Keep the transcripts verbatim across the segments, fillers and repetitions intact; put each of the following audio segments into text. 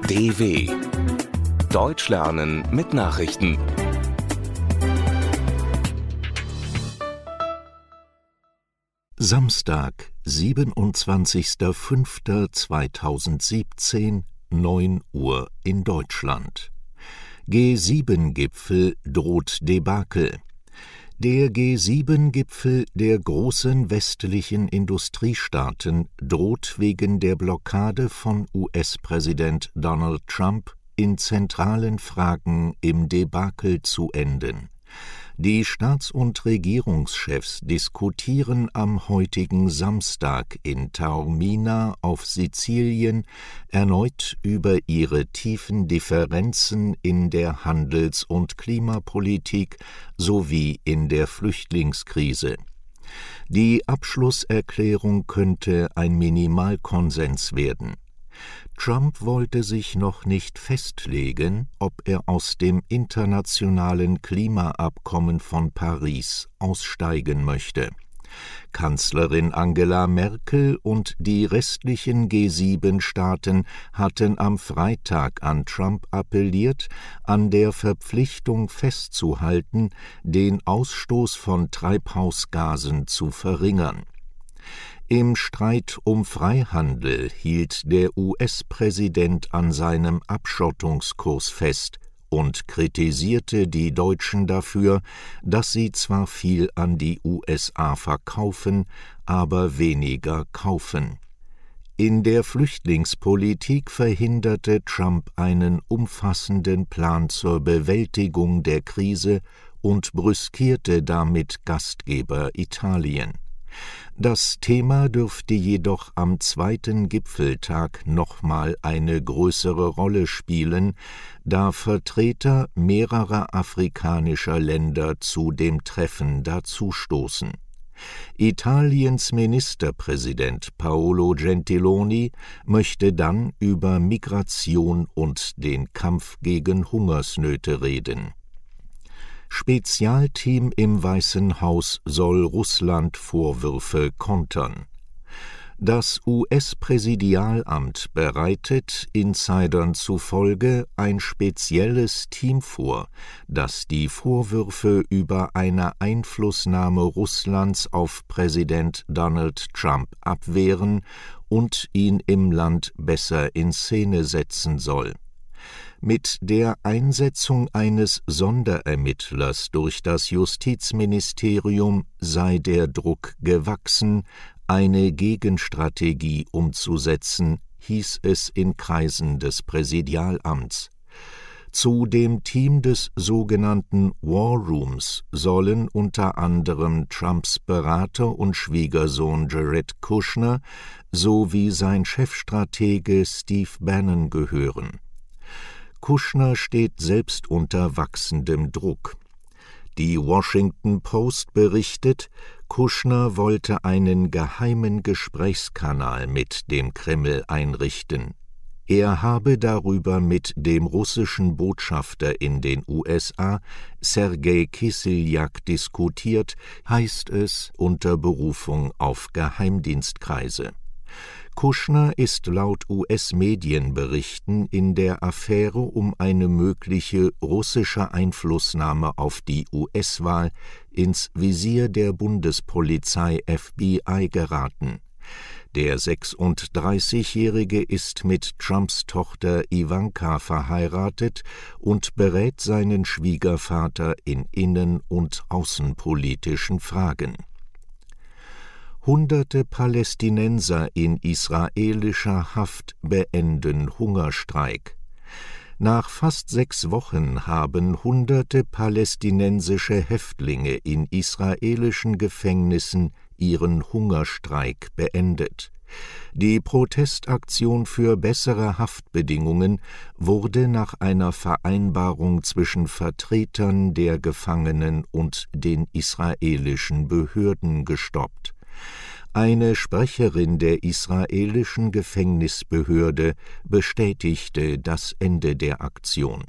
D W Deutsch lernen mit Nachrichten. Samstag, siebenundzwanzigster fünfter zweitausendsiebzehn, neun Uhr in Deutschland. G sieben Gipfel droht Debakel. Der G sieben Gipfel der großen westlichen Industriestaaten droht wegen der Blockade von U S-Präsident Donald Trump in zentralen Fragen im Debakel zu enden. Die Staats- und Regierungschefs diskutieren am heutigen Samstag in Taormina auf Sizilien erneut über ihre tiefen Differenzen in der Handels- und Klimapolitik sowie in der Flüchtlingskrise. Die Abschlusserklärung könnte ein Minimalkonsens werden. Trump wollte sich noch nicht festlegen, ob er aus dem internationalen Klimaabkommen von Paris aussteigen möchte. Kanzlerin Angela Merkel und die restlichen G sieben Staaten hatten am Freitag an Trump appelliert, an der Verpflichtung festzuhalten, den Ausstoß von Treibhausgasen zu verringern. Im Streit um Freihandel hielt der U S-Präsident an seinem Abschottungskurs fest und kritisierte die Deutschen dafür, dass sie zwar viel an die U S A verkaufen, aber weniger kaufen. In der Flüchtlingspolitik verhinderte Trump einen umfassenden Plan zur Bewältigung der Krise und brüskierte damit Gastgeber Italien. Das Thema dürfte jedoch am zweiten Gipfeltag nochmal eine größere Rolle spielen, da Vertreter mehrerer afrikanischer Länder zu dem Treffen dazustoßen. Italiens Ministerpräsident Paolo Gentiloni möchte dann über Migration und den Kampf gegen Hungersnöte reden. Spezialteam im Weißen Haus soll Russland Vorwürfe kontern. Das U S-Präsidialamt bereitet Insidern zufolge ein spezielles Team vor, das die Vorwürfe über eine Einflussnahme Russlands auf Präsident Donald Trump abwehren und ihn im Land besser in Szene setzen soll. Mit der Einsetzung eines Sonderermittlers durch das Justizministerium sei der Druck gewachsen, eine Gegenstrategie umzusetzen, hieß es in Kreisen des Präsidialamts. Zu dem Team des sogenannten War Rooms sollen unter anderem Trumps Berater und Schwiegersohn Jared Kushner sowie sein Chefstratege Steve Bannon gehören. Kushner steht selbst unter wachsendem Druck. Die Washington Post berichtet, Kushner wollte einen geheimen Gesprächskanal mit dem Kreml einrichten. Er habe darüber mit dem russischen Botschafter in den U S A, Sergei Kiseljak, diskutiert, heißt es unter Berufung auf Geheimdienstkreise. Kushner ist laut U S-Medienberichten in der Affäre um eine mögliche russische Einflussnahme auf die U S-Wahl ins Visier der Bundespolizei F B I geraten. Der sechsunddreißigjährige ist mit Trumps Tochter Ivanka verheiratet und berät seinen Schwiegervater in innen- und außenpolitischen Fragen. Hunderte Palästinenser in israelischer Haft beenden Hungerstreik. Nach fast sechs Wochen haben hunderte palästinensische Häftlinge in israelischen Gefängnissen ihren Hungerstreik beendet. Die Protestaktion für bessere Haftbedingungen wurde nach einer Vereinbarung zwischen Vertretern der Gefangenen und den israelischen Behörden gestoppt. Eine Sprecherin der israelischen Gefängnisbehörde bestätigte das Ende der Aktion.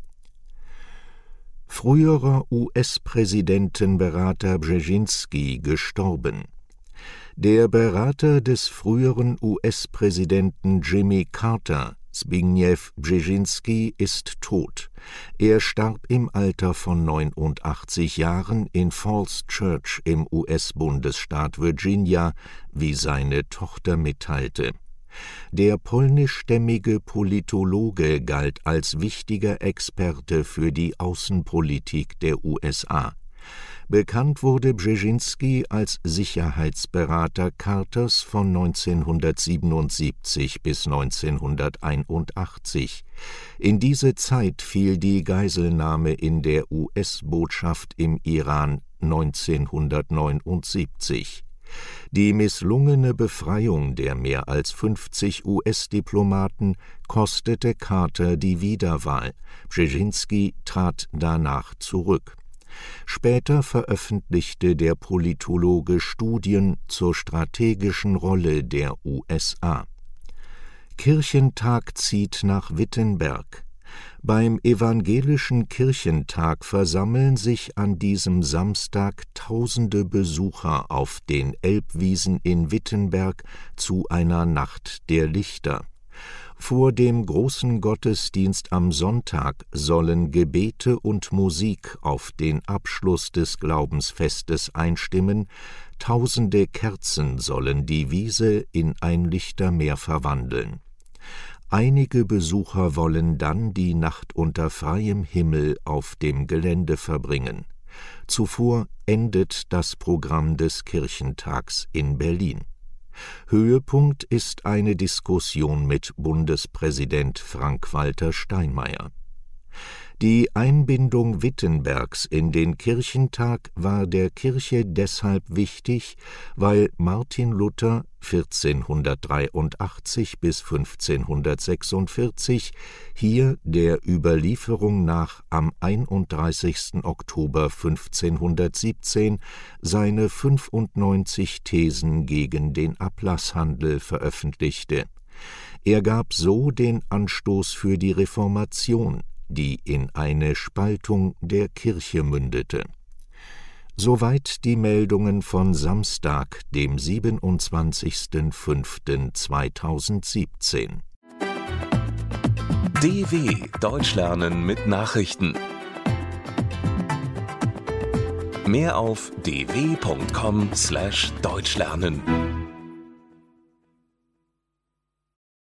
Früherer U S-Präsidentenberater Brzezinski gestorben. Der Berater des früheren U S-Präsidenten Jimmy Carter Zbigniew Brzezinski ist tot. Er starb im Alter von neunundachtzig Jahren in Falls Church im U S-Bundesstaat Virginia, wie seine Tochter mitteilte. Der polnischstämmige Politologe galt als wichtiger Experte für die Außenpolitik der U S A. Bekannt wurde Brzezinski als Sicherheitsberater Carters von neunzehnhundertsiebenundsiebzig bis neunzehnhunderteinundachtzig. In diese Zeit fiel die Geiselnahme in der U S-Botschaft im Iran neunzehnhundertneunundsiebzig. Die misslungene Befreiung der mehr als fünfzig U S-Diplomaten kostete Carter die Wiederwahl. Brzezinski trat danach zurück. Später veröffentlichte der Politologe Studien zur strategischen Rolle der U S A. Kirchentag zieht nach Wittenberg. Beim Evangelischen Kirchentag versammeln sich an diesem Samstag tausende Besucher auf den Elbwiesen in Wittenberg zu einer Nacht der Lichter. Vor dem großen Gottesdienst am Sonntag sollen Gebete und Musik auf den Abschluss des Glaubensfestes einstimmen, tausende Kerzen sollen die Wiese in ein Lichtermeer verwandeln. Einige Besucher wollen dann die Nacht unter freiem Himmel auf dem Gelände verbringen. Zuvor endet das Programm des Kirchentags in Berlin. Höhepunkt ist eine Diskussion mit Bundespräsident Frank-Walter Steinmeier. Die Einbindung Wittenbergs in den Kirchentag war der Kirche deshalb wichtig, weil Martin Luther vierzehnhundertdreiundachtzig bis fünfzehnhundertsechsundvierzig hier der Überlieferung nach am einunddreißigsten Oktober fünfzehnhundertsiebzehn seine fünfundneunzig Thesen gegen den Ablasshandel veröffentlichte. Er gab so den Anstoß für die Reformation, die in eine Spaltung der Kirche mündete. Soweit die Meldungen von Samstag, dem siebenundzwanzigsten fünften zweitausendsiebzehn. D W Deutsch lernen mit Nachrichten. Mehr auf d w punkt com slash deutsch lernen.